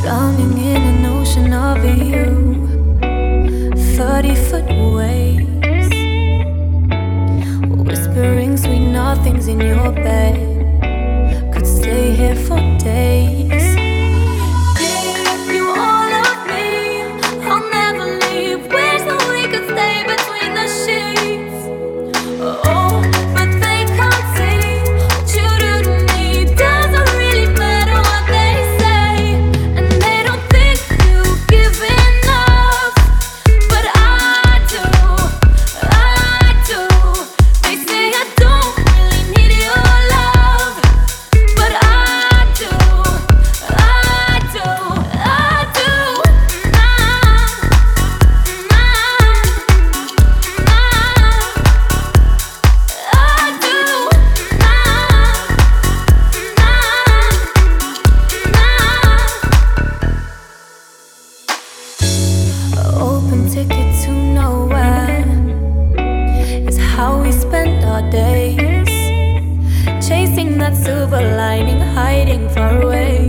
Drowning in an ocean of you, 30-foot waves, whispering sweet nothings in your bed. Could stay here for days. Give you all of me, I'll never leave. Wish that we could stay between the sheets. Oh, but they can't see what you do to me. Doesn't really matter what they say, and they don't think you give enough, but I do, I do. They say I don't really need your love, but I do, I do, I do. Open ticket to nowhere is how we spend our days, chasing that silver lining, hiding far away.